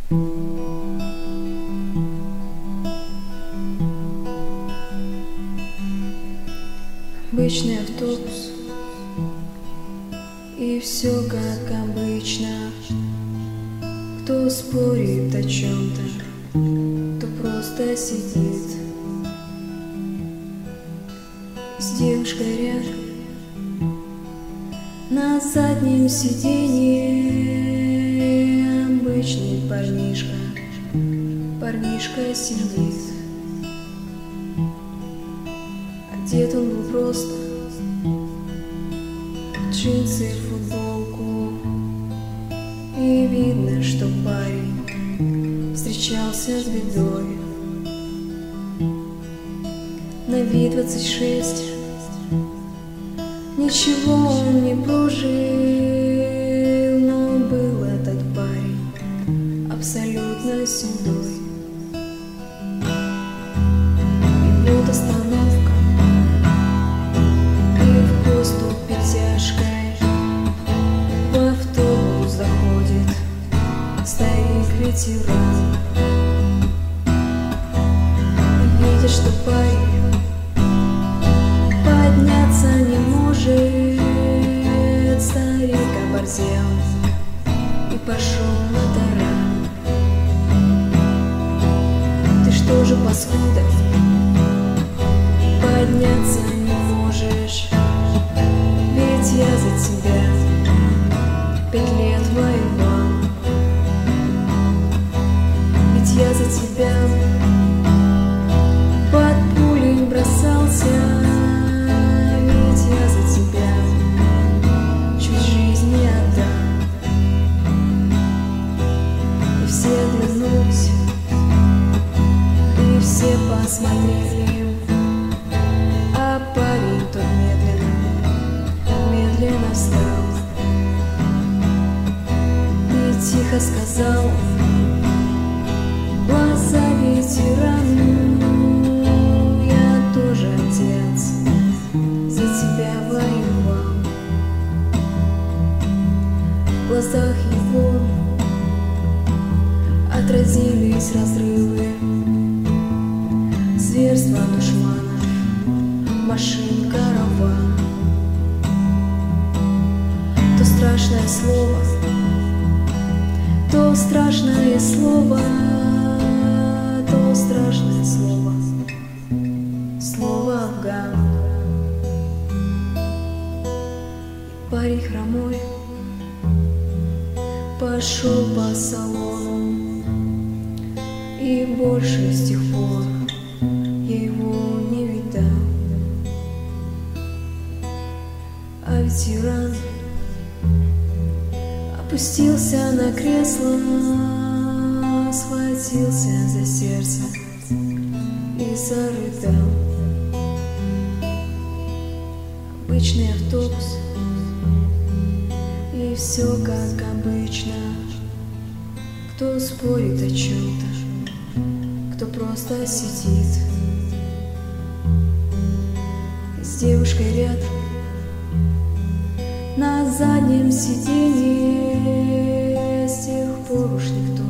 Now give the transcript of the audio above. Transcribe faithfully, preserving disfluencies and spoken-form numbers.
Обычный автобус, и все как обычно. Кто спорит о чем-то, кто просто сидит с девушкой рядом на заднем сиденье. Обычный парнишка, парнишка сидит. Одет он был просто в джинсы и футболку, и видно, что парень встречался с бедой. На вид двадцать шесть, ничего он не прожил, но был этот парень абсолютно седой. И вот остановка, и в воздух пятяшкой в автобус заходит старик-ветеран. Видит, что парень подняться не может, старик оборзел и пошел на таран. Ты что же, паскуда, подняться не можешь? Ведь я за тебя пять лет воевал, ведь я за тебя под пулей бросался, ведь я за тебя чуть жизнь не отдам. И все оглянулись, и все посмотрели, а парень тот медленно, медленно встал и тихо сказал в глаза ветерану: я тоже, отец, за тебя воевал. В глазах его отразились разрывы, зверства душманов, машин, караван. То страшное слово, то страшное слово, то страшное слово, слово Афган. Парень хромой пошел по салону, и больше с тех пор я его не видал. А ветеран опустился на кресло, схватился за сердце и зарыдал. Обычный автобус, и все как обычно. Кто спорит о чем-то, кто просто сидит с девушкой рядом на заднем сиденье. С тех пор уж никто